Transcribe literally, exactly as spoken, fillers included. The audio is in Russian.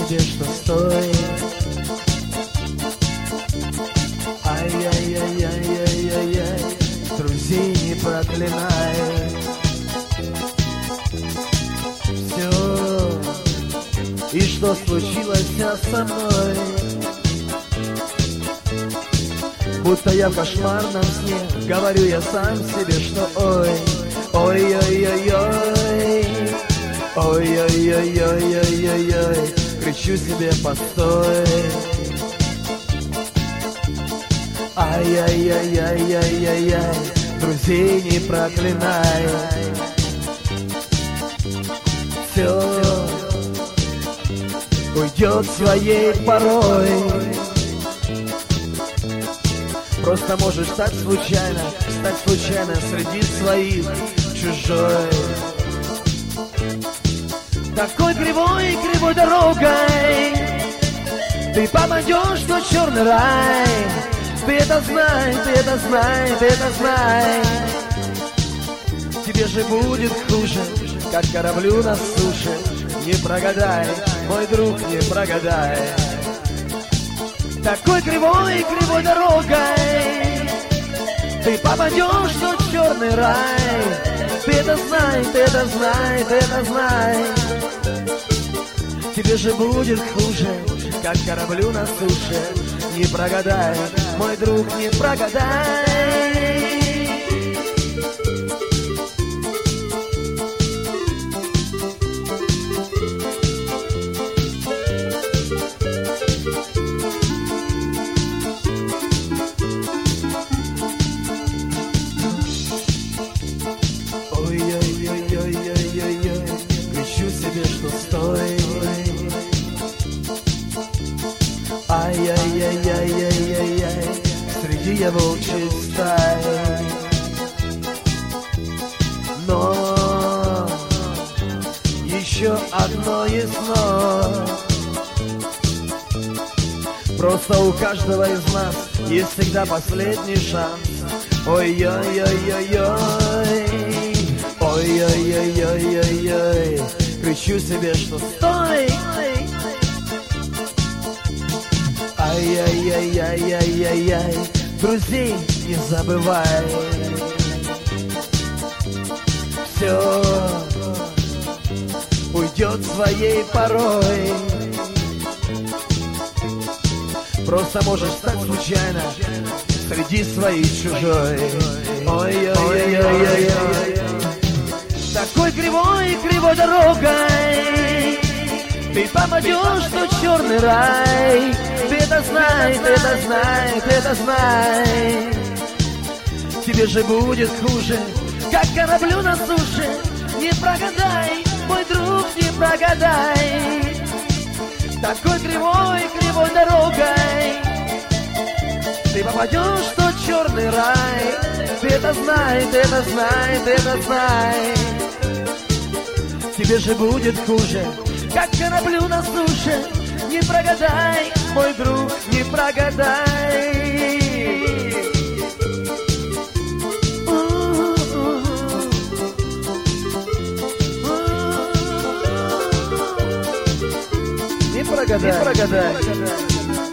себе, что стоит. Ай-яй-яй-яй-яй-яй-яй, друзей не проклинай. Все, и что случилось со мной, будто я в кошмарном сне. Говорю я сам себе, что ой, ой-ой-ой-ой, ой-ой-ой-ой-ой-ой, кричу себе постой. Ай-яй-яй-яй-яй-яй-яй, друзей не проклинай. Все уйдет своей порой. Просто можешь так случайно, так случайно среди своих чужой. Такой кривой, кривой дорогой ты попадешь в тот черный рай. Ты это знай, ты это знай, ты это знай. Тебе же будет хуже, как кораблю на суше. Не прогадай, мой друг, не прогадай. Такой кривой, кривой дорогой ты попадешь в тот черный рай. Ты это знай, ты это знай, ты это знай. Тебе же будет хуже, как кораблю на суше. Не прогадай, мой друг, не прогадай. Ой-ой-ой-ой-ой-ой-ой, кричу себе, что стой. Ай-яй-яй-яй-яй-яй-яй, среди я волчьей стаи. Но еще одно есть но. Просто у каждого из нас есть всегда последний шанс. Ой-ой-ой-ой-ой, ой-ой-ой-ой-ой-ой, кричу себе, что стой. Ай-яй-яй-яй-яй-яй-яй, друзей не забывай. Все уйдет своей порой. Просто можешь стать случайно среди своих чужой. Ой-ой-ой-ой-ой, такой кривой, кривой дорогой ты попадешь в тот черный рай. Ты это знай, ты это знай, ты это знай. Тебе же будет хуже, как кораблю на суше. Не прогадай, мой друг, не прогадай. Такой кривой, кривой дорогой ты попадешь в тот черный рай. Ты это знай, ты это знай, ты это знай. Тебе же будет хуже, как кораблю на суше. Не прогадай, мой друг, не прогадай. Не прогадай, не прогадай.